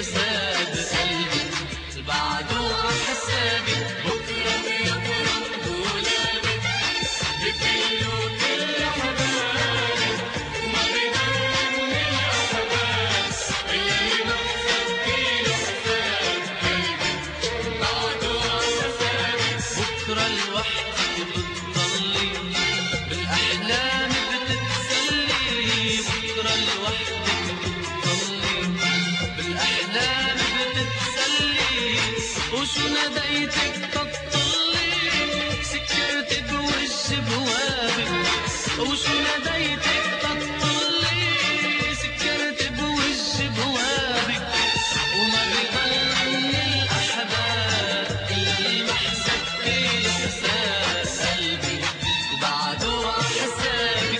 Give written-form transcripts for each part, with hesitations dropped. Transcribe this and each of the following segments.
حساب قلبي بعده حسابي بكرة بيبرد دولابي بكله كل حبابي وما بيضلني الأحباب اللي مكسب كيلو حساب قلبي بعده حسابي بكرة لوحدك بتضلي بالأحلام بتتسلي بكرة لوحدك بتضلي بالأحلام بتتسلي وشو ناديتك تطلي سكرت بوش بوابك وشو ناديتك تطلي سكرت بوش بوابك وما بيضلني الأحباب اللي محسب كيلو حساب قلبي بعده حسابك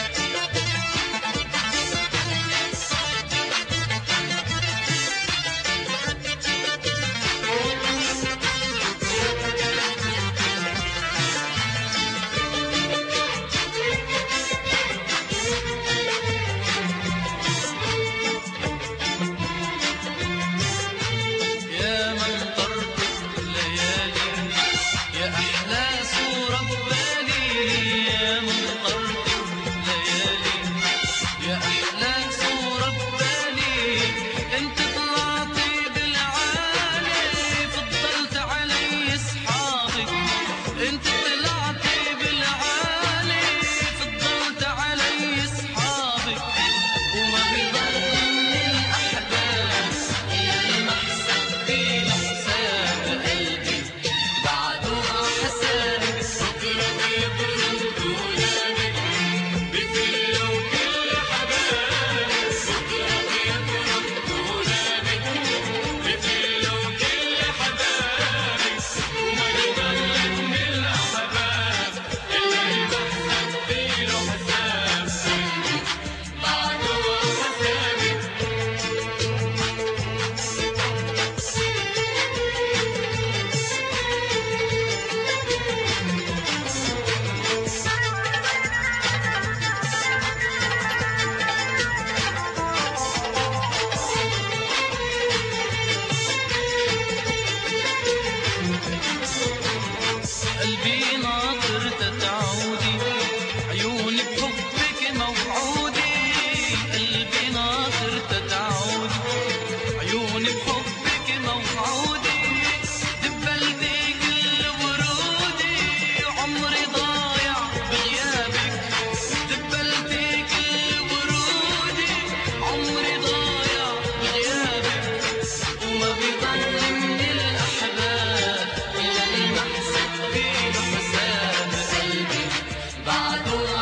يا من طرتك ليالي يا أحلى صورة ببالي يا من طرتك ليالي يا أحلى صورة ببالي انت طلعتي بالعالي فضلت علي اصحابك انت طلعتي بالعالي فضلت علي اصحابك وما بيضلني الأحباب اللي محسب كيلو حساب قلبي بعده حسابك بكرة بيبرد دولابي بكله كل حبابي بكرة بيبرد دولابي بكله كل حبابي وما بيضلني الأحباب اللي محسب كيلو حساب قلبي بعده حسابي قلبي ناطر تتعودي عيوني بحبك موعودي قلبي ناطر تتعودي عيوني بحبك موعودي دبلتي كل ورودي عمري ضايع بغيابك دبلتي كل ورودي عمري ضايع بغيابك وما بيضلني الأحباب إلا المحسب كيلو حساب قلبي بعده